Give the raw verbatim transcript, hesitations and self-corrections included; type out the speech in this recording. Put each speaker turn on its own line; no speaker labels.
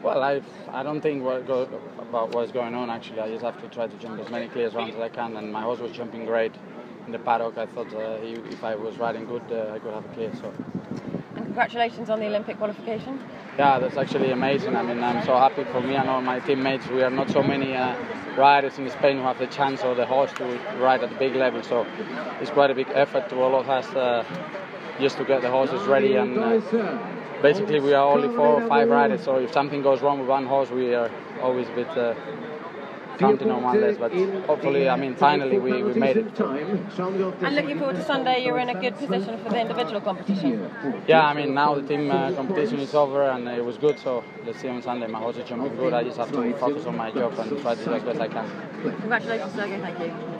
Well, I I don't think what go, about what's going on actually. I just have to try to jump as many clear rounds as I can, and my horse was jumping great in the paddock. I thought uh, he, if I was riding good, uh, I could have a clear. So.
And congratulations on the Olympic qualification.
Yeah, that's actually amazing. I mean, I'm so happy for me and all my teammates. We are not so many uh, riders in Spain who have the chance or the horse to ride at the big level. So it's quite a big effort to all of us uh, just to get the horses ready. And uh, basically, we are only four or five riders. So if something goes wrong with one horse, we are always a bit uh, counting on one less. But hopefully, I mean, finally we, we made it.
And looking forward to Sunday, you're in a good position for the individual competition.
Yeah, I mean, now the team uh, competition is over and it was good. So let's see on Sunday. My horse is jumping good. I just have to focus on my job and try to do as best I can.
Congratulations, Sergei. Thank you.